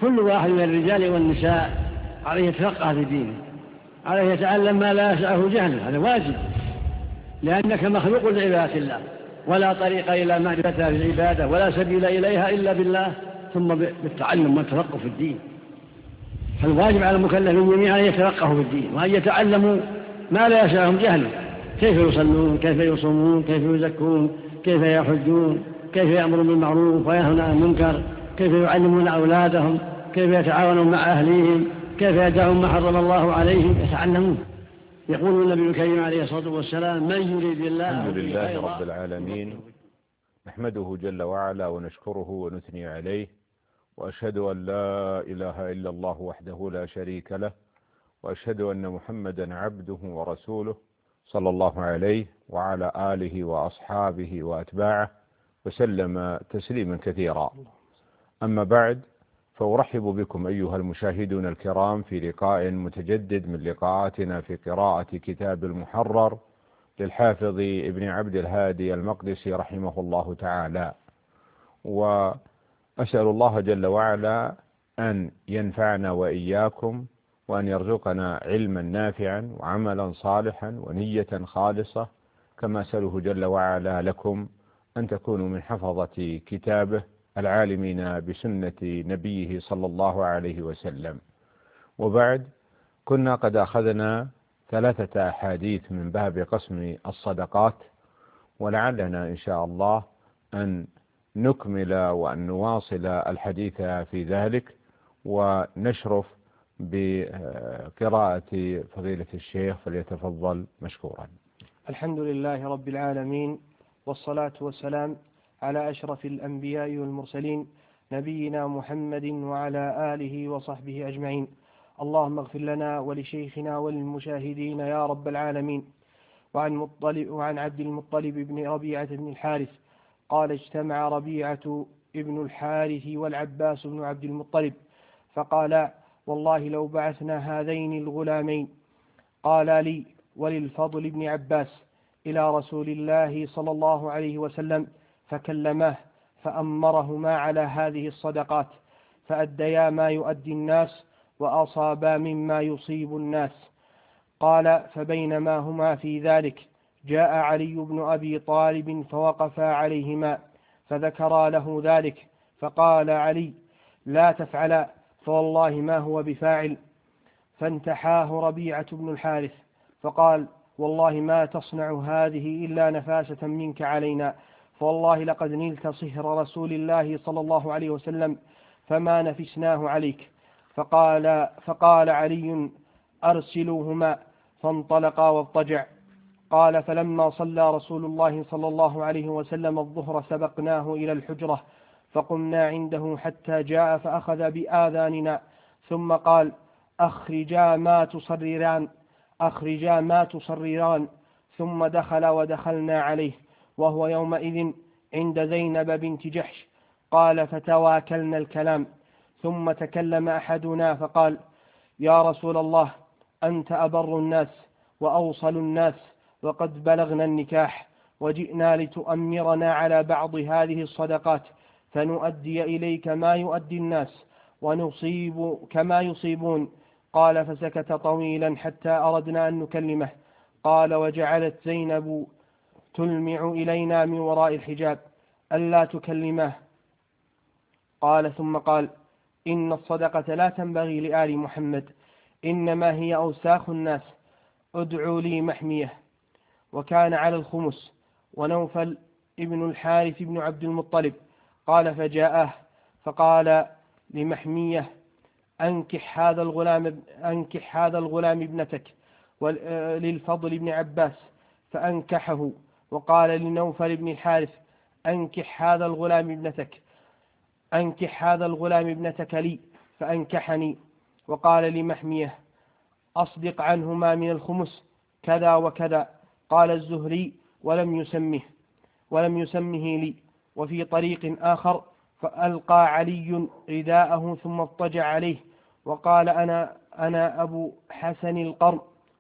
كل واحد من الرجال والنساء عليه يتفقه في دينه، عليه يتعلم ما لا يسعه جهله، هذا واجب، لأنك مخلوق لعبادة الله، ولا طريق إلى معرفتها في العبادة ولا سبيل إليها إلا بالله، ثم بالتعلم والتفقه في الدين. فالواجب على المكلفين جميعا أن يتفقهوا في الدين، وأن يتعلموا ما لا يسعهم جهله، كيف يصلون، كيف يصومون، كيف يزكون، كيف يحجون، كيف يأمرون بالمعروف وينهون عن المنكر، كيف يعلمون أولادهم، كيف يتعاونون مع أهليهم، كيف يدعون ما حرم الله عليهم، يتعلمون. يقول النبي الكريم عليه الصلاة والسلام: من يريد الله الحمد لله خيرا رب العالمين، نحمده جل وعلا ونشكره ونثني عليه، وأشهد أن لا إله إلا الله وحده لا شريك له، وأشهد أن محمدا عبده ورسوله صلى الله عليه وعلى آله وأصحابه وأتباعه وسلم تسليما كثيرا. أما بعد، فأرحب بكم أيها المشاهدون الكرام في لقاء متجدد من لقاءاتنا في قراءة كتاب المحرر للحافظ ابن عبد الهادي المقدسي رحمه الله تعالى، وأسأل الله جل وعلا أن ينفعنا وإياكم، وأن يرزقنا علما نافعا وعملا صالحا ونية خالصة، كما أسأله جل وعلا لكم أن تكونوا من حفظة كتابه العالمين بسنة نبيه صلى الله عليه وسلم. وبعد، كنا قد أخذنا 3 أحاديث من باب قسم الصدقات، ولعلنا إن شاء الله أن نكمل وأن نواصل الحديث في ذلك، ونشرف بقراءة فضيلة الشيخ، فليتفضل مشكورا. الحمد لله رب العالمين، والصلاة والسلام على أشرف الأنبياء والمرسلين، نبينا محمد وعلى آله وصحبه أجمعين. اللهم اغفر لنا ولشيخنا وللمشاهدين يا رب العالمين. وعن عبد المطلب بن ربيعة بن الحارث قال: اجتمع ربيعة ابن الحارث والعباس بن عبد المطلب فقال: والله لو بعثنا هذين الغلامين، قال لي وللفضل بن عباس، إلى رسول الله صلى الله عليه وسلم، فكلماه فأمرهما على هذه الصدقات، فأديا ما يؤدي الناس وأصابا مما يصيب الناس. قال: فبينما هما في ذلك جاء علي بن أبي طالب فوقفا عليهما فذكرا له ذلك، فقال علي: لا تفعلا، فوالله ما هو بفاعل. فانتحاه ربيعة بن الحارث فقال: والله ما تصنع هذه إلا نفاسة منك علينا، فوالله لقد نلت صهر رسول الله صلى الله عليه وسلم فما نفسناه عليك. فقال علي: أرسلوهما، فانطلقا واضطجع. قال: فلما صلى رسول الله صلى الله عليه وسلم الظهر سبقناه إلى الحجرة، فقمنا عنده حتى جاء فأخذ بآذاننا، ثم قال: أخرجا ما تصرران. ثم دخل ودخلنا عليه، وهو يومئذ عند زينب بنت جحش. قال: فتواكلنا الكلام، ثم تكلم أحدنا فقال: يا رسول الله، أنت أبر الناس وأوصل الناس، وقد بلغنا النكاح، وجئنا لتؤمرنا على بعض هذه الصدقات، فنؤدي إليك ما يؤدي الناس ونصيب كما يصيبون. قال: فسكت طويلا حتى أردنا أن نكلمه. قال: وجعلت زينب تلمع إلينا من وراء الحجاب ألا تكلمه. قال: ثم قال: إن الصدقة لا تنبغي لآل محمد، إنما هي أوساخ الناس، ادعوا لي محمية. وكان على الخمس، ونوفل ابن الحارث بن عبد المطلب. قال: فجاءه فقال لمحمية: أنكح هذا الغلام ابنتك للفضل بن عباس، فأنكحه. وقال لنوفل بن الحارث: أنكح هذا الغلام ابنتك لي، فأنكحني. وقال لمحمية: أصدق عنهما من الخمس كذا وكذا. قال الزهري: ولم يسمه لي. وفي طريق آخر: فألقى علي رداءه ثم اضطجع عليه، وقال: أنا أبو حسن القرن،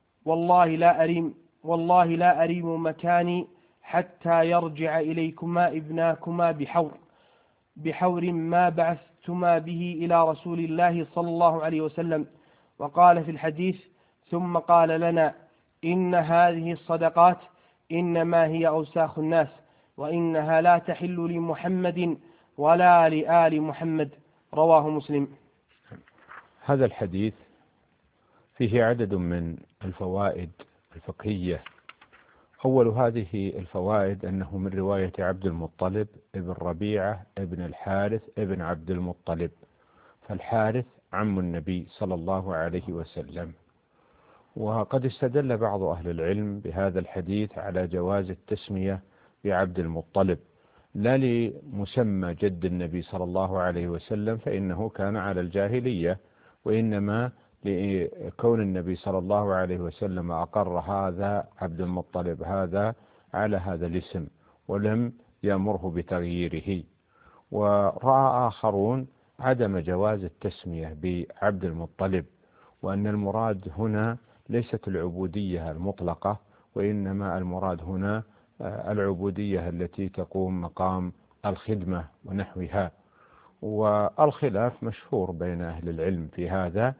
والله لا أريم مكاني حتى يرجع إليكما ابناكما بحور ما بعثتما به إلى رسول الله صلى الله عليه وسلم. وقال في الحديث: ثم قال لنا: إن هذه الصدقات إنما هي أوساخ الناس، وإنها لا تحل لمحمد ولا لآل محمد. رواه مسلم. هذا الحديث فيه عدد من الفوائد الفقهية. أول هذه الفوائد أنه من رواية عبد المطلب ابن ربيعة ابن الحارث ابن عبد المطلب، فالحارث عم النبي صلى الله عليه وسلم. وقد استدل بعض أهل العلم بهذا الحديث على جواز التسمية بعبد المطلب، لا لمسمى جد النبي صلى الله عليه وسلم فإنه كان على الجاهلية، وإنما لكون النبي صلى الله عليه وسلم أقر هذا عبد المطلب هذا على هذا الاسم ولم يأمره بتغييره. ورأى آخرون عدم جواز التسمية بعبد المطلب، وأن المراد هنا ليست العبودية المطلقة، وإنما المراد هنا العبودية التي تقوم مقام الخدمة ونحوها. والخلاف مشهور بين أهل العلم في هذا،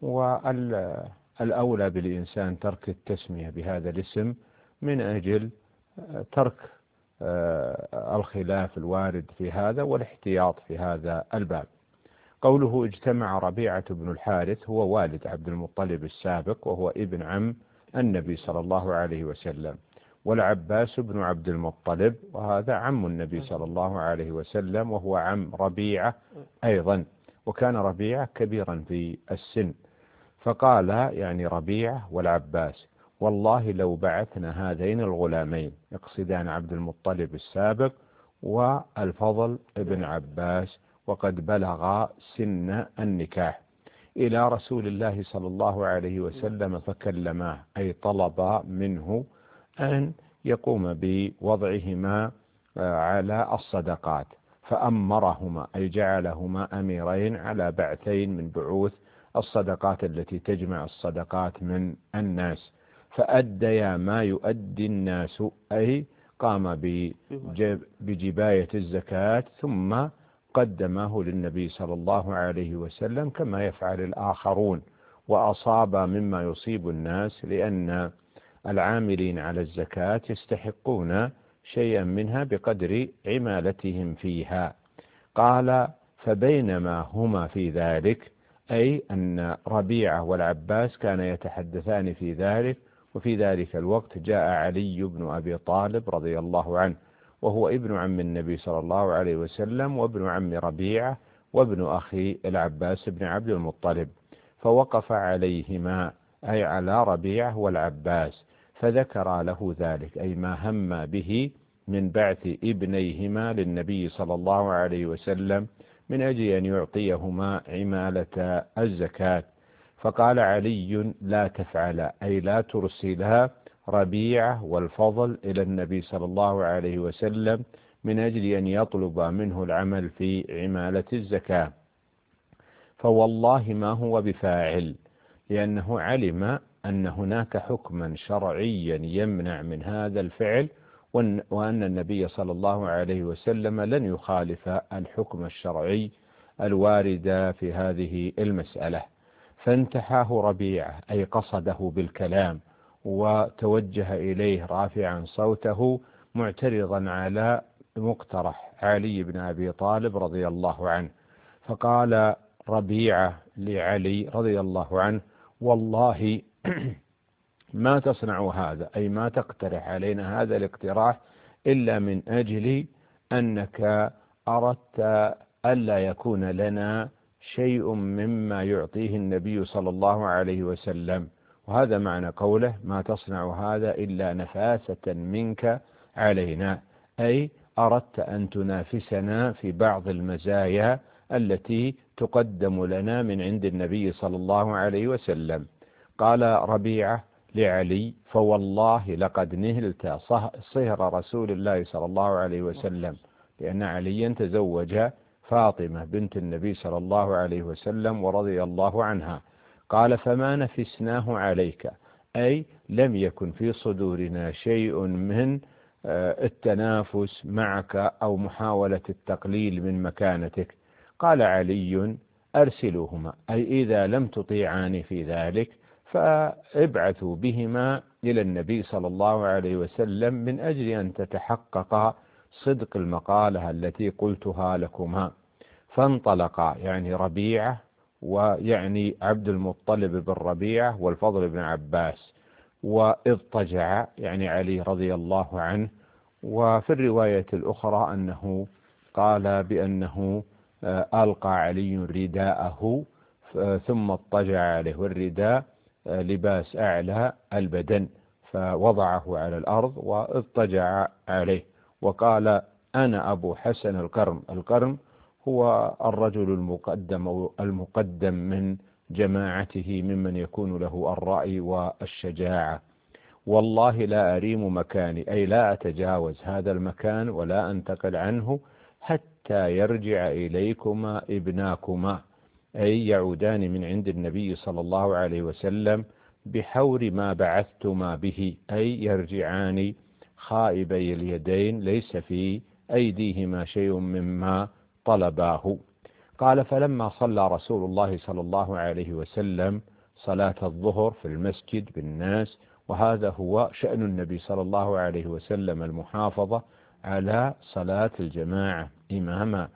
والأولى بالإنسان ترك التسمية بهذا الاسم من أجل ترك الخلاف الوارد في هذا والاحتياط في هذا الباب. قوله اجتمع ربيعة بن الحارث هو والد عبد المطلب السابق، وهو ابن عم النبي صلى الله عليه وسلم، والعباس بن عبد المطلب وهذا عم النبي صلى الله عليه وسلم، وهو عم ربيعة أيضا، وكان ربيعة كبيرا في السن. فقال يعني ربيعة والعباس: والله لو بعثنا هذين الغلامين، يقصدان عبد المطلب السابق والفضل ابن عباس وقد بلغ سن النكاح، إلى رسول الله صلى الله عليه وسلم فكلماه، أي طلب منه أن يقوم بوضعهما على الصدقات، فأمرهما أي جعلهما أميرين على بعثين من بعوث الصدقات التي تجمع الصدقات من الناس، فأديا ما يؤدي الناس، أي قام بجباية الزكاة ثم قدمه للنبي صلى الله عليه وسلم كما يفعل الآخرون، وأصاب مما يصيب الناس، لأن العاملين على الزكاة يستحقون شيئا منها بقدر عمالتهم فيها. قال: فبينما هما في ذلك، أي أن ربيعة والعباس كان يتحدثان في ذلك، وفي ذلك الوقت جاء علي بن أبي طالب رضي الله عنه، وهو ابن عم النبي صلى الله عليه وسلم وابن عم ربيعة وابن أخي العباس بن عبد المطلب، فوقف عليهما أي على ربيعة والعباس، فذكر له ذلك أي ما هم به من بعث ابنيهما للنبي صلى الله عليه وسلم من أجل أن يعطيهما عمالة الزكاة. فقال علي: لا تفعل، أي لا ترسلها ربيعة والفضل إلى النبي صلى الله عليه وسلم من أجل أن يطلب منه العمل في عمالة الزكاة، فوالله ما هو بفاعل، لأنه علم أن هناك حكما شرعيا يمنع من هذا الفعل، وأن النبي صلى الله عليه وسلم لن يخالف الحكم الشرعي الوارد في هذه المسألة. فانتحاه ربيعة أي قصده بالكلام، وتوجه إليه رافعا صوته معترضا على مقترح علي بن أبي طالب رضي الله عنه. فقال ربيعة لعلي رضي الله عنه: والله ما تصنع هذا، أي ما تقترح علينا هذا الاقتراح إلا من أجل أنك أردت ألا يكون لنا شيء مما يعطيه النبي صلى الله عليه وسلم. وهذا معنى قوله: ما تصنع هذا إلا نفاسة منك علينا، أي أردت أن تنافسنا في بعض المزايا التي تقدم لنا من عند النبي صلى الله عليه وسلم. قال ربيعة لعلي: فوالله لقد نهلت صهر رسول الله صلى الله عليه وسلم، لأن عليا تزوج فاطمة بنت النبي صلى الله عليه وسلم ورضي الله عنها. قال: فما نفسناه عليك، أي لم يكن في صدورنا شيء من التنافس معك أو محاولة التقليل من مكانتك. قال علي: أرسلوهما، أي إذا لم تطيعاني في ذلك فابعثوا بهما إلى النبي صلى الله عليه وسلم من أجل أن تتحقق صدق المقالة التي قلتها لكما. فانطلقا، يعني ربيعة ويعني عبد المطلب بن ربيعة والفضل بن عباس، واضطجع يعني علي رضي الله عنه. وفي الرواية الأخرى أنه قال بأنه ألقى علي رداءه ثم اضطجع عليه، والرداء لباس أعلى البدن، فوضعه على الأرض واضطجع عليه، وقال: أنا أبو حسن القرم. القرم هو الرجل المقدم من جماعته ممن يكون له الرأي والشجاعة. والله لا أريم مكاني، أي لا أتجاوز هذا المكان ولا أنتقل عنه حتى يرجع إليكما ابناكما، أي يعودان من عند النبي صلى الله عليه وسلم بحور ما بعثتما به، أي يرجعان خائبي اليدين ليس في أيديهما شيء مما طلباه. قال: فلما صلى رسول الله صلى الله عليه وسلم صلاة الظهر في المسجد بالناس، وهذا هو شأن النبي صلى الله عليه وسلم، المحافظة على صلاة الجماعة إماما.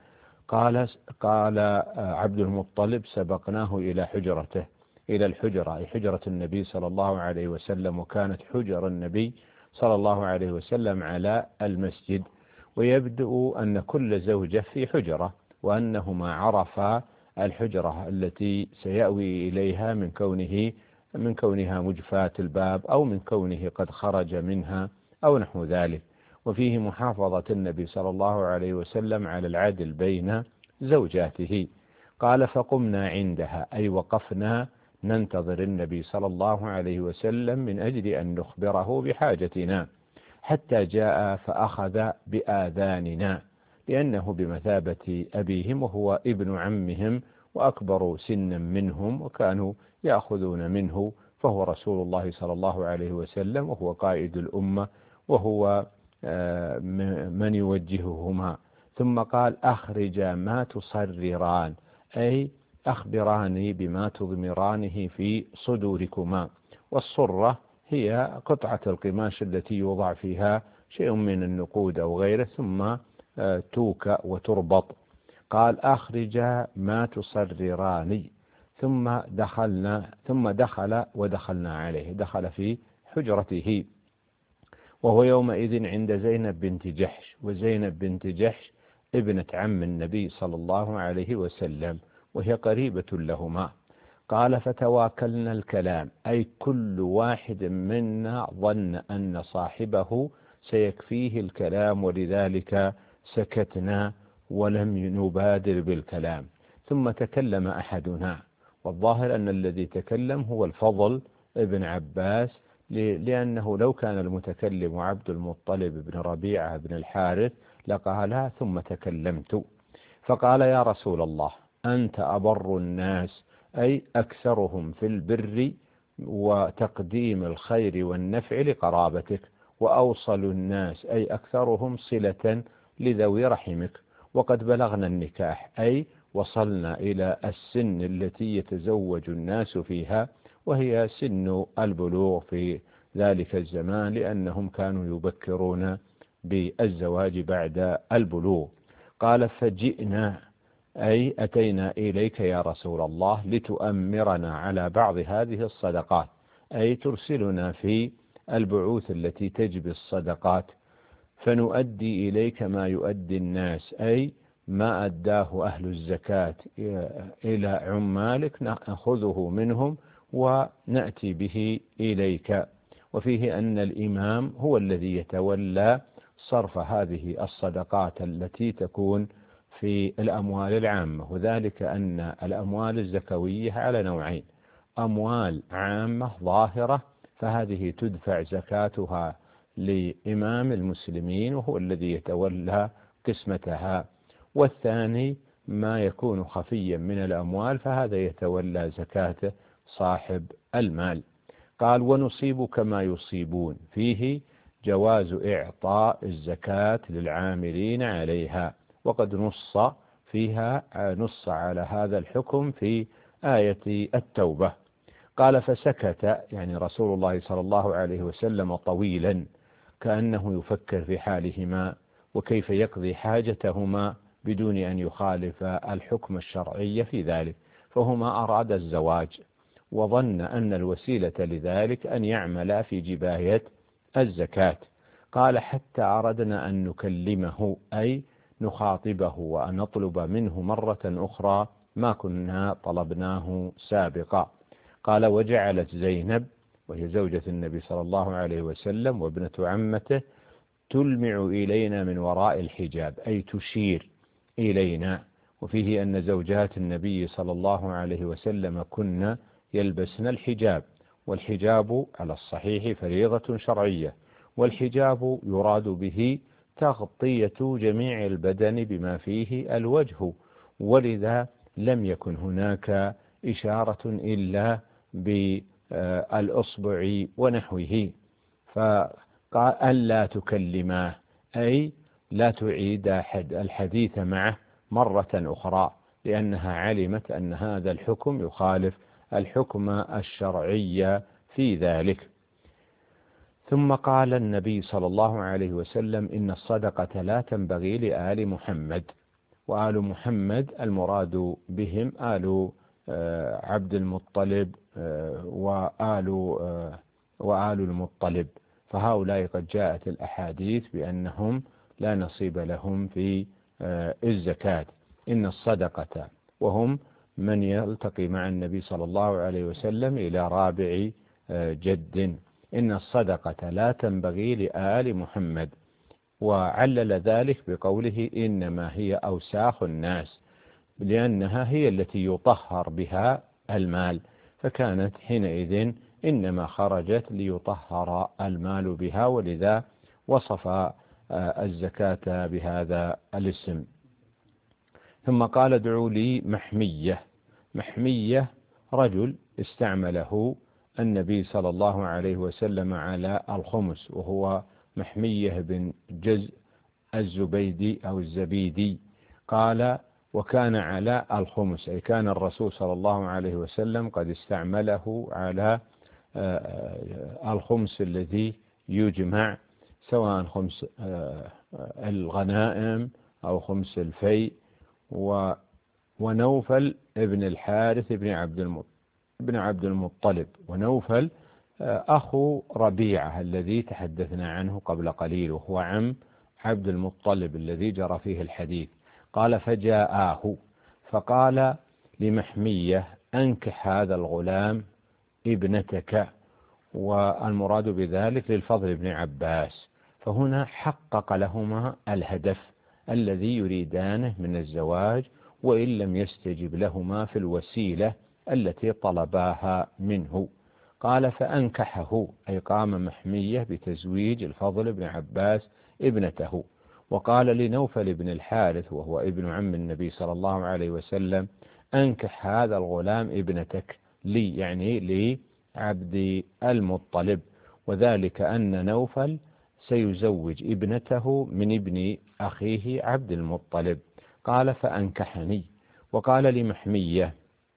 قال عبد المطلب: سبقناه إلى حجرته، إلى الحجرة، أي حجرة النبي صلى الله عليه وسلم، وكانت حجر النبي صلى الله عليه وسلم على المسجد. ويبدو أن كل زوجة في حجرة، وأنهما عرفا الحجرة التي سيأوي إليها من كونها مجفاة الباب، أو من كونه قد خرج منها، أو نحو ذلك. وفيه محافظة النبي صلى الله عليه وسلم على العدل بين زوجاته. قال: فقمنا عندها، أي وقفنا ننتظر النبي صلى الله عليه وسلم من أجل أن نخبره بحاجتنا، حتى جاء فأخذ بآذاننا، لأنه بمثابة أبيهم وهو ابن عمهم وأكبر سنا منهم، وكانوا يأخذون منه، فهو رسول الله صلى الله عليه وسلم، وهو قائد الأمة، وهو من يوجههما. ثم قال: أخرجا ما تصرران، أي أخبراني بما تضمرانه في صدوركما. والصرة هي قطعة القماش التي يوضع فيها شيء من النقود أو غيره، ثم توكأ وتربط. قال: أخرجا ما تصرران. ثم دخل ودخلنا عليه، دخل في حجرته، وهو يومئذ عند زينب بنت جحش، وزينب بنت جحش ابنة عم النبي صلى الله عليه وسلم، وهي قريبة لهما. قال: فتواكلنا الكلام، أي كل واحد منا ظن أن صاحبه سيكفيه الكلام، ولذلك سكتنا ولم نبادر بالكلام. ثم تكلم أحدنا، والظاهر أن الذي تكلم هو الفضل ابن عباس، لأنه لو كان المتكلم عبد المطلب بن ربيعة بن الحارث لقالها ثم تكلمت. فقال: يا رسول الله، أنت أبر الناس، أي أكثرهم في البر وتقديم الخير والنفع لقرابتك، وأوصل الناس، أي أكثرهم صلة لذوي رحمك، وقد بلغنا النكاح، أي وصلنا إلى السن التي يتزوج الناس فيها، وهي سن البلوغ في ذلك الزمان، لأنهم كانوا يبكرون بالزواج بعد البلوغ. قال: فجئنا، أي أتينا إليك يا رسول الله لتؤمرنا على بعض هذه الصدقات، أي ترسلنا في البعوث التي تجبي الصدقات، فنؤدي إليك ما يؤدي الناس، أي ما أداه أهل الزكاة إلى عمالك نأخذه منهم ونأتي به إليك. وفيه أن الإمام هو الذي يتولى صرف هذه الصدقات التي تكون في الأموال العامة، وذلك أن الأموال الزكوية على نوعين: أموال عامة ظاهرة، فهذه تدفع زكاتها لإمام المسلمين وهو الذي يتولى قسمتها، والثاني ما يكون خفيا من الأموال، فهذا يتولى زكاته صاحب المال. قال: ونصيب كما يصيبون، فيه جواز إعطاء الزكاة للعاملين عليها، وقد نص فيها نص على هذا الحكم في آية التوبة. قال فسكت يعني رسول الله صلى الله عليه وسلم طويلا كأنه يفكر في حالهما وكيف يقضي حاجتهما بدون أن يخالف الحكم الشرعي في ذلك، فهما أراد الزواج وظن أن الوسيلة لذلك أن يعمل في جباية الزكاة. قال حتى أردنا أن نكلمه أي نخاطبه وأن نطلب منه مرة أخرى ما كنا طلبناه سابقا. قال وجعلت زينب وهي زوجة النبي صلى الله عليه وسلم وابنة عمته تلمع إلينا من وراء الحجاب أي تشير إلينا، وفيه أن زوجات النبي صلى الله عليه وسلم كن يلبسن الحجاب، والحجاب على الصحيح فريضة شرعية، والحجاب يراد به تغطية جميع البدن بما فيه الوجه، ولذا لم يكن هناك إشارة إلا بالأصبع ونحوه. فقال ألا تكلماه أي لا تعيد الحديث معه مرة أخرى، لأنها علمت أن هذا الحكم يخالف الحكم الشرعي في ذلك. ثم قال النبي صلى الله عليه وسلم إن الصدقة لا تنبغي لآل محمد، وآل محمد المراد بهم آل عبد المطلب وآل المطلب، فهؤلاء قد جاءت الأحاديث بأنهم لا نصيب لهم في الزكاة. إن الصدقة وهم من يلتقي مع النبي صلى الله عليه وسلم إلى رابع جد، إن الصدقة لا تنبغي لآل محمد، وعلل ذلك بقوله إنما هي أوساخ الناس، لأنها هي التي يطهر بها المال، فكانت حينئذ إنما خرجت ليطهر المال بها، ولذا وصف الزكاة بهذا الاسم. ثم قال ادعوا لي محمية. محمية رجل استعمله النبي صلى الله عليه وسلم على الخمس، وهو محمية بن جزء الزبيدي أو الزبيدي. قال وكان على الخمس أي كان الرسول صلى الله عليه وسلم قد استعمله على الخمس الذي يجمع، سواء خمس الغنائم أو خمس الفيء. ونوفل ابن الحارث ابن عبد المطلب، ونوفل أخو ربيعة الذي تحدثنا عنه قبل قليل، وهو عم عبد المطلب الذي جرى فيه الحديث. قال فجاءه فقال لمحمية أنكح هذا الغلام ابنتك، والمراد بذلك للفضل بن عباس، فهنا حقق لهما الهدف الذي يريدانه من الزواج، وإن لم يستجب لهما في الوسيلة التي طلباها منه. قال فأنكحه أي قام محمية بتزويج الفضل بن عباس ابنته. وقال لنوفل بن الحارث وهو ابن عم النبي صلى الله عليه وسلم أنكح هذا الغلام ابنتك لي، يعني لعبد المطلب، وذلك أن نوفل سيزوج ابنته من ابن أخيه عبد المطلب. قال فأنكحني. وقال لمحمية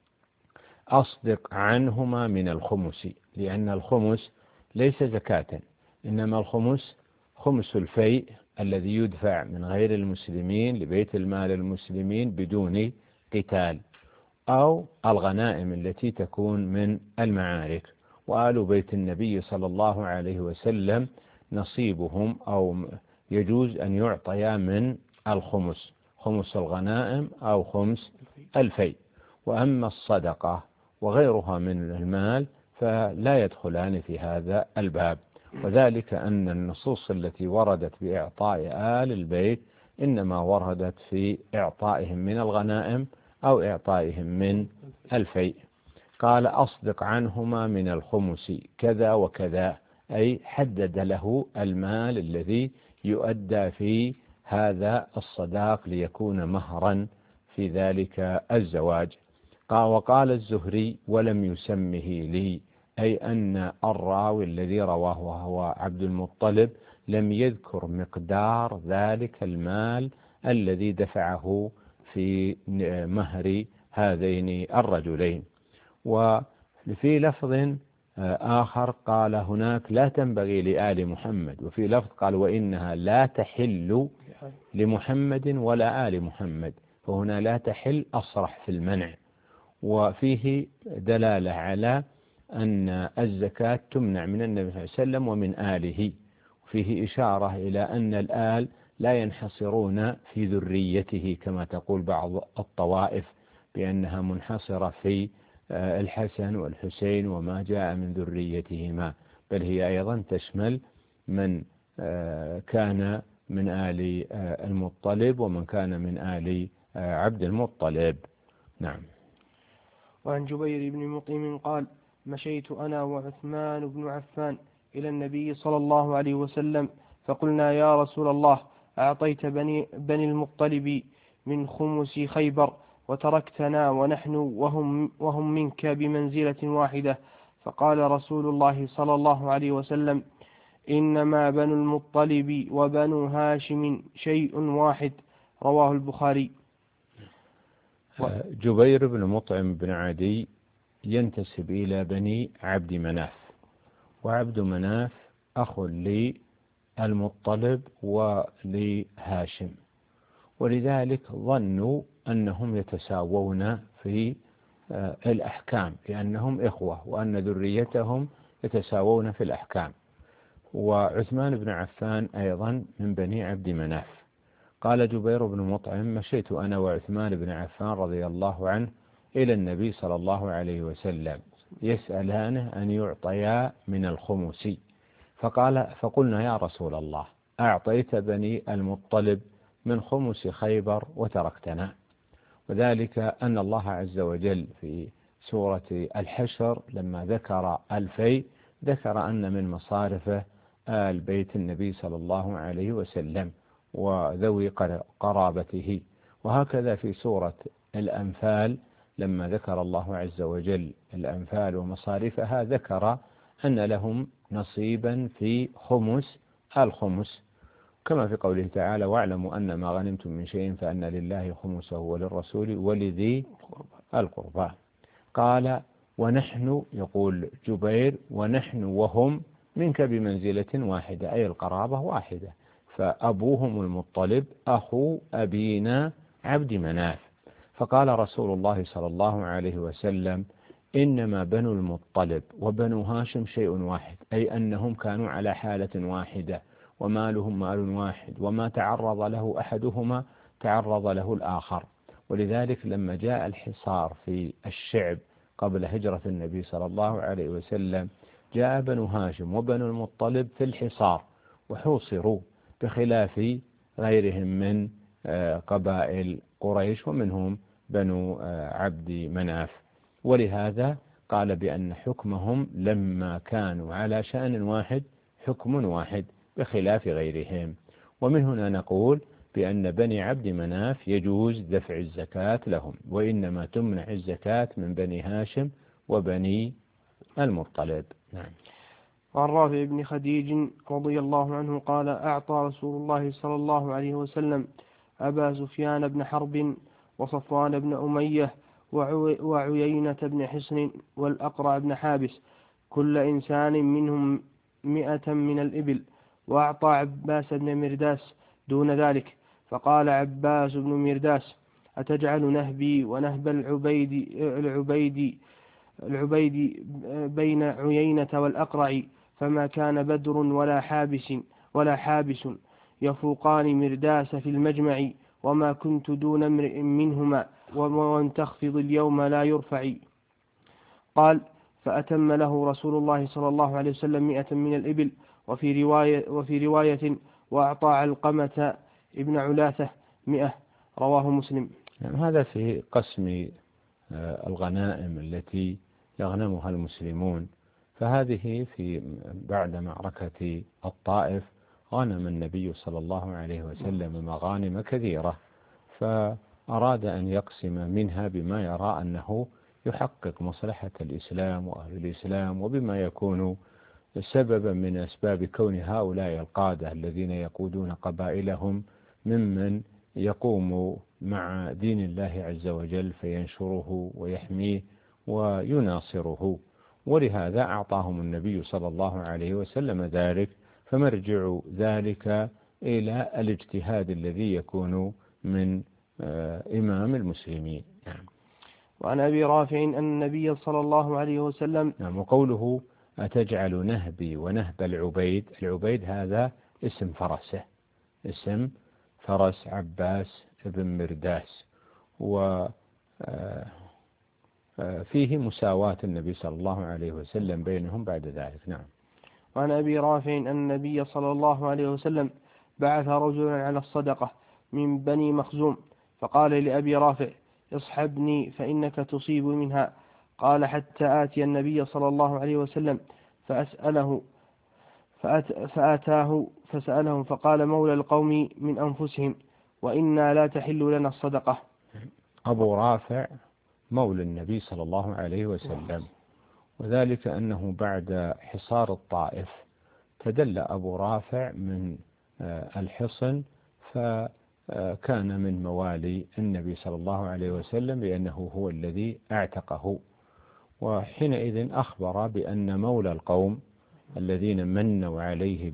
أصدق عنهما من الخمس، لأن الخمس ليس زكاة، إنما الخمس خمس الفيء الذي يدفع من غير المسلمين لبيت المال المسلمين بدون قتال، أو الغنائم التي تكون من المعارك. وآل بيت النبي صلى الله عليه وسلم نصيبهم أو يجوز أن يعطيا من الخمس، خمس الغنائم أو خمس الفيء. وأما الصدقة وغيرها من المال فلا يدخلان في هذا الباب، وذلك أن النصوص التي وردت بإعطاء آل البيت إنما وردت في إعطائهم من الغنائم أو إعطائهم من الفيء. قال أصدق عنهما من الخمس كذا وكذا، أي حدد له المال الذي يؤدى في هذا الصداق ليكون مهرا في ذلك الزواج. وقال الزهري ولم يسمه لي، أي أن الراوي الذي رواه وهو عبد المطلب لم يذكر مقدار ذلك المال الذي دفعه في مهر هذين الرجلين. وفي لفظ آخر قال هناك لا تنبغي لآل محمد، وفي لفظ قال وإنها لا تحل لمحمد ولا آل محمد، فهنا لا تحل أصرح في المنع، وفيه دلالة على أن الزكاة تمنع من النبي صلى الله عليه وسلم ومن آله، وفيه إشارة إلى أن الآل لا ينحصرون في ذريته كما تقول بعض الطوائف بأنها منحصرة في الحسن والحسين وما جاء من ذريتهما، بل هي أيضا تشمل من كان من آل المطلب ومن كان من آل عبد المطلب. نعم. وعن جبير بن مطعم قال: مشيت أنا وعثمان بن عفان إلى النبي صلى الله عليه وسلم فقلنا: يا رسول الله، أعطيت بني المطلب من خمس خيبر وتركتنا ونحن وهم منك بمنزلة واحدة، فقال رسول الله صلى الله عليه وسلم: إنما بنو المطلب وبنو هاشم شيء واحد. رواه البخاري. جبير بن مطعم بن عدي ينتسب إلى بني عبد مناف، وعبد مناف أخ للمطلب ولهاشم، ولذلك ظنوا أنهم يتساوون في الأحكام لأنهم إخوة، وأن ذريتهم يتساوون في الأحكام. وعثمان بن عفان أيضا من بني عبد مناف. قال جبير بن مطعم: مشيت أنا وعثمان بن عفان رضي الله عنه إلى النبي صلى الله عليه وسلم يسألانه أن يعطيا من الخمس، فقلنا: يا رسول الله، أعطيت بني المطلب من خمس خيبر وتركتنا. وذلك أن الله عز وجل في سورة الحشر لما ذكر الفيء ذكر أن من مصارفه آل بيت النبي صلى الله عليه وسلم وذوي قرابته. وهكذا في سورة الأنفال لما ذكر الله عز وجل الأنفال ومصارفها ذكر أن لهم نصيبا في خمس الخمس، كما في قوله تعالى: واعلموا أن ما غنمتم من شيء فأن لله خمسه وللرسول ولذي القربى. قال: ونحن، يقول جبير، ونحن وهم منك بمنزلة واحدة، أي القرابة واحدة، فأبوهم المطلب أخو أبينا عبد مناف. فقال رسول الله صلى الله عليه وسلم: إنما بنو المطلب وبنو هاشم شيء واحد، أي أنهم كانوا على حالة واحدة ومالهم مال واحد، وما تعرض له أحدهما تعرض له الآخر. ولذلك لما جاء الحصار في الشعب قبل هجرة النبي صلى الله عليه وسلم جاء بنو هاشم وبنو المطلب في الحصار وحوصروا، بخلاف غيرهم من قبائل قريش ومنهم بنو عبد مناف. ولهذا قال بأن حكمهم لما كانوا على شأن واحد حكم واحد بخلاف غيرهم. ومن هنا نقول بأن بني عبد مناف يجوز دفع الزكاة لهم، وإنما تمنع الزكاة من بني هاشم وبني المطلب. نعم. وعن رافع بن خديج رضي الله عنه قال: أعطى رسول الله صلى الله عليه وسلم أبا سفيان بن حرب وصفوان بن أمية وعيينة بن حصن والأقرع بن حابس كل إنسان منهم 100 من الإبل، وأعطى عباس بن مرداس دون ذلك. فقال عباس بن مرداس: أتجعل نهبي ونهب العبيد بين عيينة والأقرع؟ فما كان بدر ولا حابس يفوقان مرداس في المجمع، وما كنت دون امرئ منهما، ومن تخفض اليوم لا يرفع. قال: فأتم له رسول الله صلى الله عليه وسلم 100 من الإبل. وفي رواية: وأعطى علقمة ابن علاثة 100. رواه مسلم. هذا في قسم الغنائم التي يغنمها المسلمون. فهذه في بعد معركة الطائف غنم النبي صلى الله عليه وسلم مغانم كثيرة، فأراد أن يقسم منها بما يرى أنه يحقق مصلحة الإسلام وأهل الإسلام، وبما يكون سببا من أسباب كون هؤلاء القادة الذين يقودون قبائلهم ممن يقوم مع دين الله عز وجل فينشره ويحميه ويناصره، ولهذا أعطاهم النبي صلى الله عليه وسلم ذلك، فمرجع ذلك إلى الاجتهاد الذي يكون من إمام المسلمين. وعن أبي رافع أن النبي صلى الله عليه وسلم وقوله أتجعل نهبي ونهب العبيد، العبيد هذا اسم فرسه، اسم فرس عباس بن مرداس، وفيه مساواة النبي صلى الله عليه وسلم بينهم بعد ذلك. نعم. وعن أبي رافع أن النبي صلى الله عليه وسلم بعث رجلا على الصدقة من بني مخزوم، فقال لأبي رافع اصحبني فإنك تصيب منها. قال حتى آتي النبي صلى الله عليه وسلم فأتاه فسأله فقال مولى القوم من أنفسهم وإنا لا تحل لنا الصدقة. أبو رافع مولى النبي صلى الله عليه وسلم، وذلك أنه بعد حصار الطائف تدلى أبو رافع من الحصن، فكان من موالي النبي صلى الله عليه وسلم بأنه هو الذي اعتقه، وحينئذ أخبر بأن مولى القوم الذين منوا عليه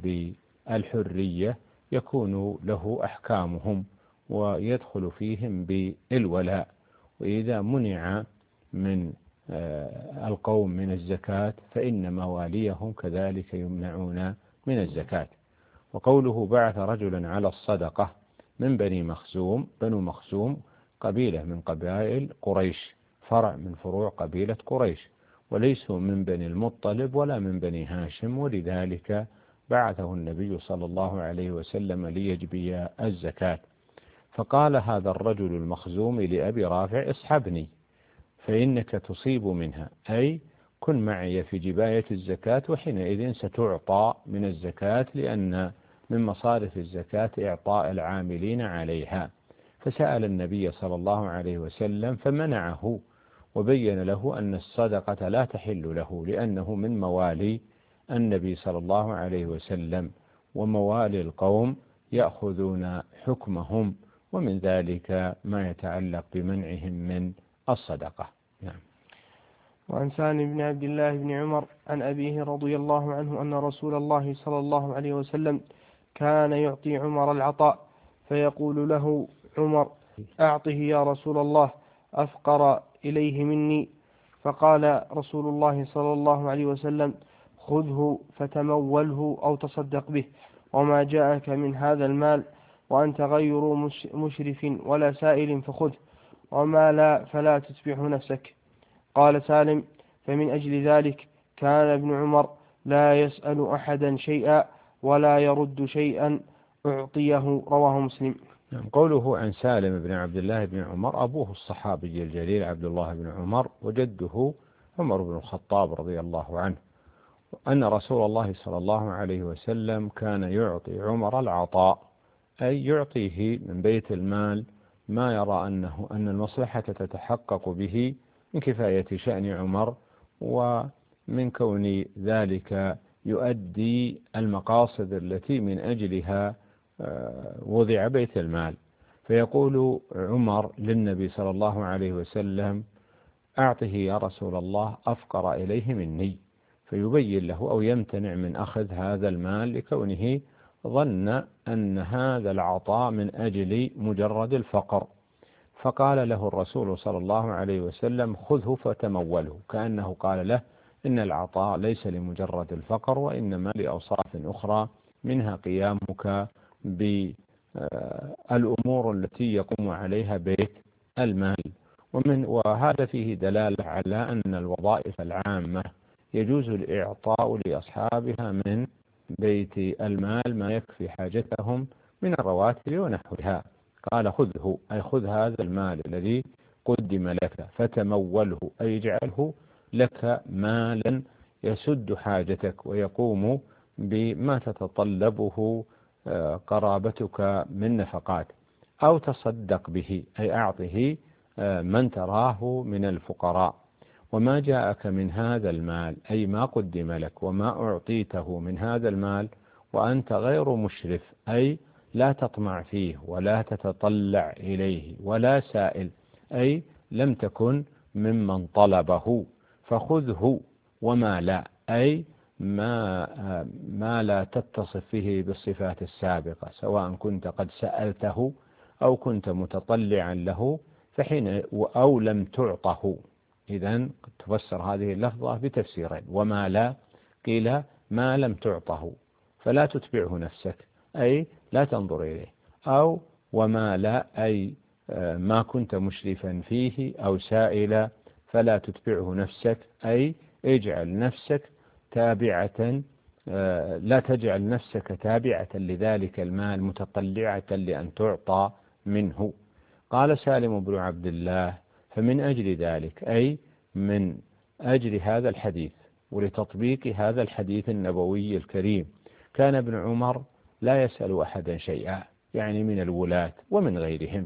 بالحرية يكون له أحكامهم ويدخل فيهم بالولاء، وإذا منع من القوم من الزكاة فإن مواليهم كذلك يمنعون من الزكاة. وقوله بعث رجلا على الصدقة من بني مخزوم، بنو مخزوم قبيلة من قبائل قريش، فرع من فروع قبيلة قريش، وليسوا من بني المطلب ولا من بني هاشم، ولذلك بعثه النبي صلى الله عليه وسلم ليجبي الزكاة. فقال هذا الرجل المخزوم لأبي رافع اصحبني فإنك تصيب منها، أي كن معي في جباية الزكاة، وحينئذ ستعطى من الزكاة، لأن من مصارف الزكاة إعطاء العاملين عليها. فسأل النبي صلى الله عليه وسلم فمنعه، وبين له أن الصدقة لا تحل له لأنه من موالي النبي صلى الله عليه وسلم، وموالي القوم يأخذون حكمهم، ومن ذلك ما يتعلق بمنعهم من الصدقة. نعم. وعن سالم بن عبد الله بن عمر عن أبيه رضي الله عنه أن رسول الله صلى الله عليه وسلم كان يعطي عمر العطاء، فيقول له عمر أعطه يا رسول الله أفقر إليه مني، فقال رسول الله صلى الله عليه وسلم خذه فتموله أو تصدق به، وما جاءك من هذا المال وأنت غير مشرف ولا سائل فخذه، وما لا فلا تتبعه نفسك. قال سالم فمن أجل ذلك كان ابن عمر لا يسأل أحدا شيئا ولا يرد شيئا أعطيه. رواه مسلم. قوله عن سالم بن عبد الله بن عمر، أبوه الصحابي الجليل عبد الله بن عمر، وجده عمر بن الخطاب رضي الله عنه، أن رسول الله صلى الله عليه وسلم كان يعطي عمر العطاء، أي يعطيه من بيت المال ما يرى أن المصلحة تتحقق به من كفاية شأن عمر، ومن كون ذلك يؤدي المقاصد التي من أجلها وضع بيت المال. فيقول عمر للنبي صلى الله عليه وسلم أعطه يا رسول الله أفقر إليه مني، فيبين له أو يمتنع من أخذ هذا المال لكونه ظن أن هذا العطاء من أجل مجرد الفقر. فقال له الرسول صلى الله عليه وسلم خذه فتموله، كأنه قال له إن العطاء ليس لمجرد الفقر، وإنما لأوصاف أخرى، منها قيامك بالأمور التي يقوم عليها بيت المال. وهذا فيه دلالة على أن الوظائف العامة يجوز الإعطاء لأصحابها من بيت المال ما يكفي حاجتهم من الرواتب ونحوها. قال خذه، أي خذ هذا المال الذي قدم لك فتموله، أي اجعله لك مالا يسد حاجتك ويقوم بما تتطلبه قرابتك من نفقات، أو تصدق به، أي أعطه من تراه من الفقراء. وما جاءك من هذا المال، أي ما قدم لك وما أعطيته من هذا المال وأنت غير مشرف، أي لا تطمع فيه ولا تتطلع إليه ولا سائل، أي لم تكن ممن طلبه، فخذه وما لا، أي ما لا تتصف فيه بالصفات السابقة، سواء كنت قد سألته أو كنت متطلعا له، فحين أو لم تعطه. إذن تفسر هذه اللفظة بتفسيرين: وما لا، قيل ما لم تعطه فلا تتبعه نفسك، أي لا تنظر إليه، أو وما لا، أي ما كنت مشرفا فيه أو سائلا فلا تتبعه نفسك، أي اجعل نفسك تابعة، لا تجعل نفسك تابعة لذلك المال متطلعة لأن تعطى منه. قال سالم بن عبد الله: فمن أجل ذلك، أي من أجل هذا الحديث ولتطبيق هذا الحديث النبوي الكريم، كان ابن عمر لا يسأل أحدا شيئا، يعني من الولاة ومن غيرهم،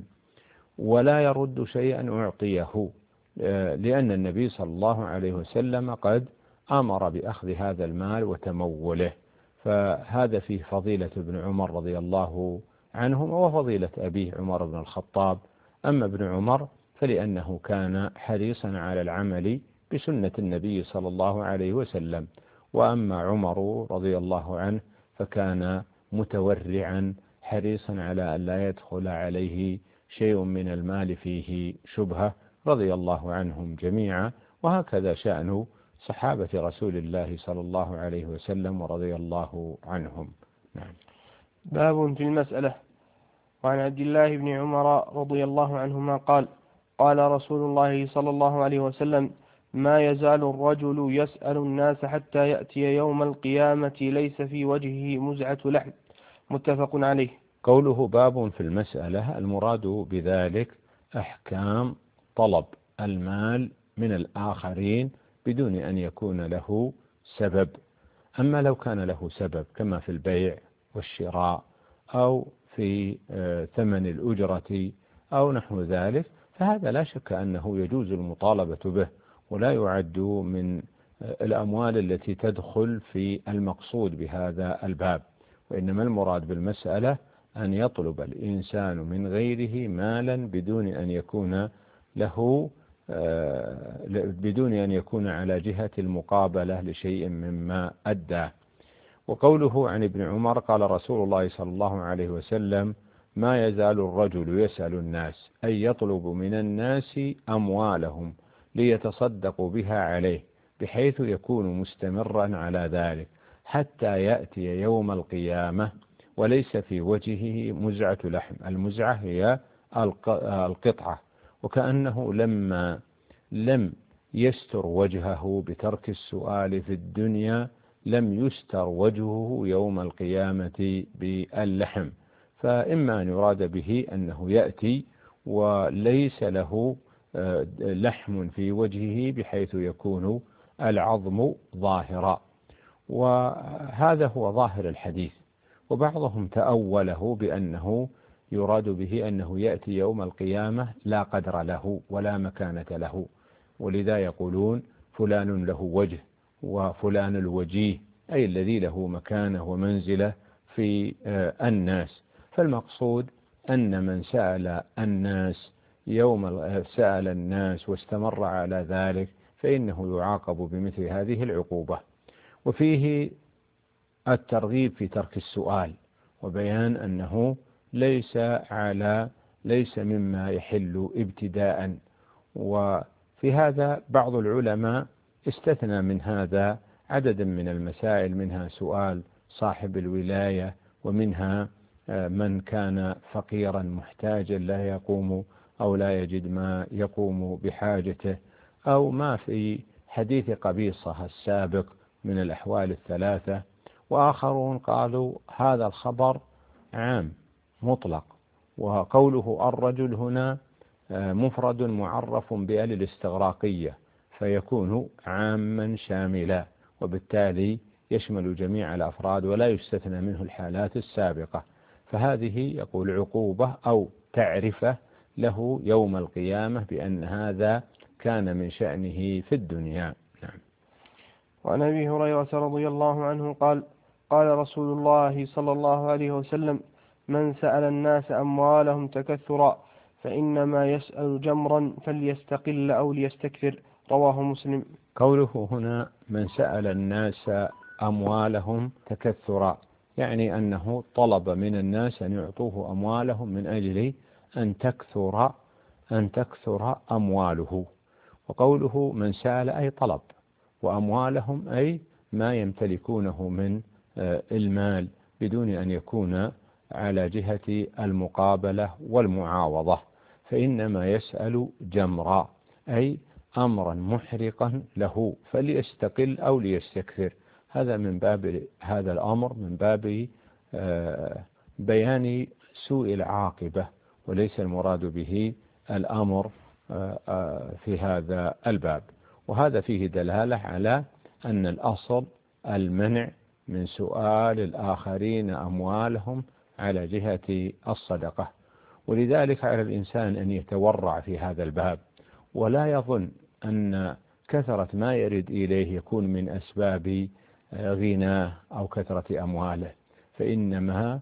ولا يرد شيئا أعطيه، لأن النبي صلى الله عليه وسلم قد أمر بأخذ هذا المال وتموله. فهذا فيه فضيلة ابن عمر رضي الله عنهم وفضيلة أبيه عمر بن الخطاب. أما ابن عمر فلأنه كان حريصا على العمل بسنة النبي صلى الله عليه وسلم، وأما عمر رضي الله عنه فكان متورعا حريصا على أن لا يدخل عليه شيء من المال فيه شبهة، رضي الله عنهم جميعا. وهكذا شأن صحابة رسول الله صلى الله عليه وسلم ورضي الله عنهم. نعم. باب في المسألة. وعن عبد الله بن عمر رضي الله عنهما قال: قال رسول الله صلى الله عليه وسلم: ما يزال الرجل يسأل الناس حتى يأتي يوم القيامة ليس في وجهه مزعة لحم. متفق عليه. قوله باب في المسألة، المراد بذلك أحكام طلب المال من الآخرين بدون أن يكون له سبب. أما لو كان له سبب كما في البيع والشراء أو في ثمن الأجرة أو نحو ذلك، فهذا لا شك أنه يجوز المطالبة به، ولا يعد من الأموال التي تدخل في المقصود بهذا الباب. وإنما المراد بالمسألة أن يطلب الإنسان من غيره مالا بدون أن يكون على جهة المقابلة لشيء مما أدى. وقوله عن ابن عمر قال رسول الله صلى الله عليه وسلم: ما يزال الرجل يسأل الناس، أي يطلب من الناس أموالهم ليتصدقوا بها عليه، بحيث يكون مستمرا على ذلك حتى يأتي يوم القيامة وليس في وجهه مزعة لحم. المزعة هي القطعة، وكأنه لما لم يستر وجهه بترك السؤال في الدنيا لم يستر وجهه يوم القيامة باللحم. فإما أن يراد به أنه يأتي وليس له لحم في وجهه بحيث يكون العظم ظاهرا، وهذا هو ظاهر الحديث. وبعضهم تأوله بأنه يراد به أنه يأتي يوم القيامة لا قدر له ولا مكانة له، ولذا يقولون فلان له وجه وفلان الوجيه، أي الذي له مكانة ومنزلة في الناس. فالمقصود أن من سأل الناس واستمر على ذلك فإنه يعاقب بمثل هذه العقوبة. وفيه الترغيب في ترك السؤال، وبيان أنه ليس مما يحل ابتداء. وفي هذا بعض العلماء استثنى من هذا عددا من المسائل، منها سؤال صاحب الولاية، ومنها من كان فقيرا محتاجا لا يقوم أو لا يجد ما يقوم بحاجته، أو ما في حديث قبيصة السابق من الأحوال الثلاثة. وآخرون قالوا هذا الخبر عام مطلق، وقوله الرجل هنا مفرد معرف بآل الاستغراقية، فيكون عاما شاملا، وبالتالي يشمل جميع الأفراد ولا يستثنى منه الحالات السابقة. فهذه يقول عقوبة أو تعرفة له يوم القيامة بأن هذا كان من شأنه في الدنيا. نعم. وعن أبي هريرة رضي الله عنه قال: قال رسول الله صلى الله عليه وسلم: من سأل الناس أموالهم تكثرا فإنما يسأل جمرا فليستقل أو ليستكثر. رواه مسلم. قوله هنا من سأل الناس أموالهم تكثرا، يعني أنه طلب من الناس أن يعطوه أموالهم من أجل أن تكثر أمواله. وقوله من سأل أي طلب، وأموالهم أي ما يمتلكونه من المال بدون أن يكون على جهة المقابلة والمعاوضة، فإنما يسأل جمرا أي أمرا محرقا له فليستقل أو ليستكثر. هذا من باب هذا الأمر من باب بيان سوء العاقبة، وليس المراد به الأمر في هذا الباب. وهذا فيه دلالة على أن الأصل المنع من سؤال الآخرين أموالهم على جهة الصدقة، ولذلك على الإنسان أن يتورع في هذا الباب، ولا يظن أن كثرة ما يرد إليه يكون من أسباب غناه أو كثرة أمواله، فإنما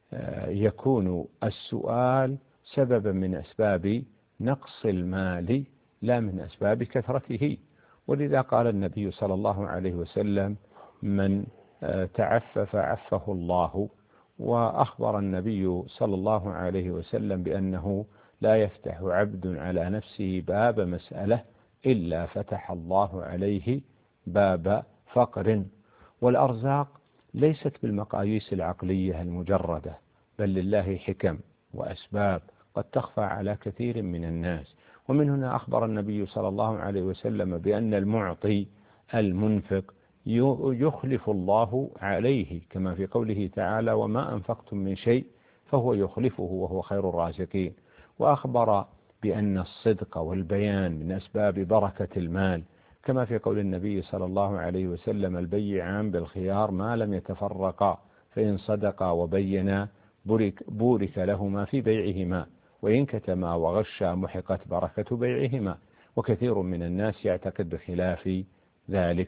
يكون السؤال سببا من أسباب نقص المال لا من أسباب كثرته. ولذا قال النبي صلى الله عليه وسلم من تعفف عفه الله. وأخبر النبي صلى الله عليه وسلم بأنه لا يفتح عبد على نفسه باب مسألة إلا فتح الله عليه باب فقر. والأرزاق ليست بالمقاييس العقلية المجردة، بل لله حكم وأسباب قد تخفى على كثير من الناس. ومن هنا أخبر النبي صلى الله عليه وسلم بأن المعطي المنفق يخلف الله عليه، كما في قوله تعالى وما أنفقتم من شيء فهو يخلفه وهو خير الرازقين. وأخبر بأن الصدق والبيان من أسباب بركة المال، كما في قول النبي صلى الله عليه وسلم البيعان بالخيار ما لم يتفرقا فإن صدقا وبينا بورك لهما في بيعهما وإن كتما وغشا محقت بركة بيعهما. وكثير من الناس يعتقد بخلاف ذلك،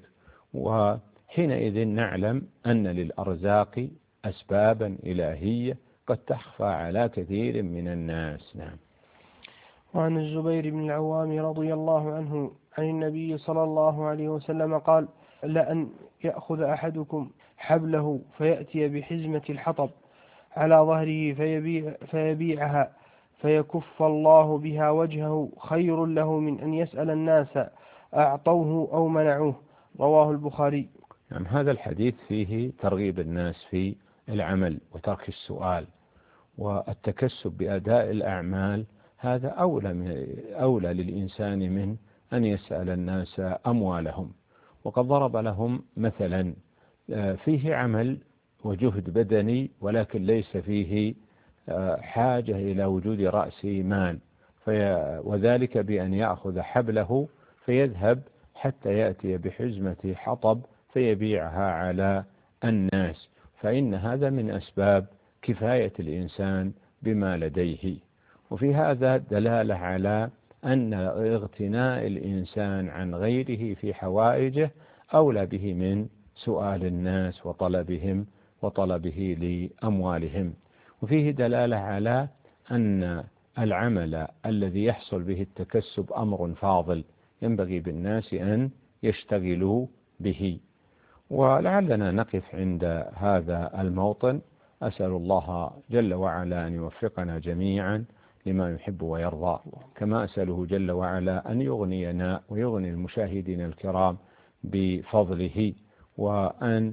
وحينئذ نعلم أن للأرزاق أسبابا إلهية قد تخفى على كثير من الناس. نعم. وعن الزبير بن العوام رضي الله عنه عن النبي صلى الله عليه وسلم قال لأن يأخذ أحدكم حبله فيأتي بحزمة الحطب على ظهره فيبيعها فيكف الله بها وجهه خير له من أن يسأل الناس أعطوه أو منعوه. رواه البخاري. يعني هذا الحديث فيه ترغيب الناس في العمل وترك السؤال والتكسب بأداء الأعمال. هذا أولى للإنسان من أن يسأل الناس أموالهم. وقد ضرب لهم مثلا فيه عمل وجهد بدني ولكن ليس فيه حاجة إلى وجود رأس مال، وذلك بأن يأخذ حبله فيذهب حتى يأتي بحزمة حطب فيبيعها على الناس، فإن هذا من أسباب كفاية الإنسان بما لديه. وفي هذا دلالة على أن اغتناء الإنسان عن غيره في حوائجه أولى به من سؤال الناس وطلبه لأموالهم. وفيه دلالة على أن العمل الذي يحصل به التكسب أمر فاضل ينبغي بالناس أن يشتغلوا به. ولعلنا نقف عند هذا الموطن. أسأل الله جل وعلا أن يوفقنا جميعا لما يحب ويرضى، كما أسأله جل وعلا أن يغنينا ويغني المشاهدين الكرام بفضله، وأن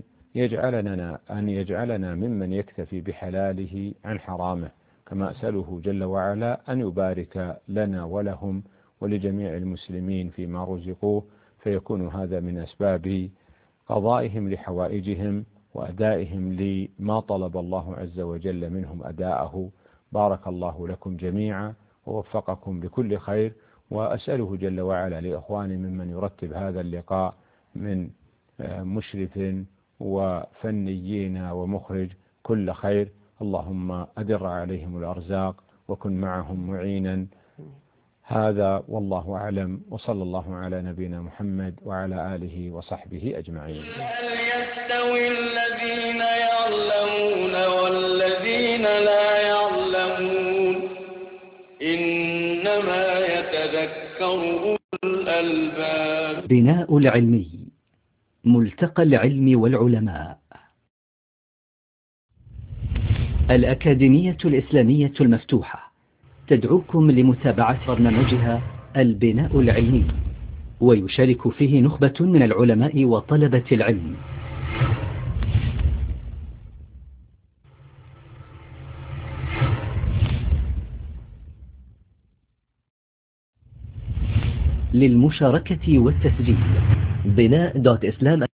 يجعلنا ممن يكتفي بحلاله عن حرامه، كما أسأله جل وعلا أن يبارك لنا ولهم ولجميع المسلمين فيما رزقوه، فيكون هذا من أسباب قضائهم لحوائجهم وأدائهم لما طلب الله عز وجل منهم أداءه. بارك الله لكم جميعا ووفقكم بكل خير، وأسأله جل وعلا لإخواني ممن يرتب هذا اللقاء من مشرف وفنيين ومخرج كل خير. اللهم أدر عليهم الأرزاق وكن معهم معينا. هذا والله أعلم، وصلى الله على نبينا محمد وعلى آله وصحبه أجمعين. هل يستوي الذين يعلمون والذين لا أولو الألباب. بناء العلمي، ملتقى العلم والعلماء. الأكاديمية الإسلامية المفتوحة تدعوكم لمتابعة برنامجها البناء العلمي، ويشارك فيه نخبة من العلماء وطلبة العلم. للمشاركة والتسجيل بناء.islam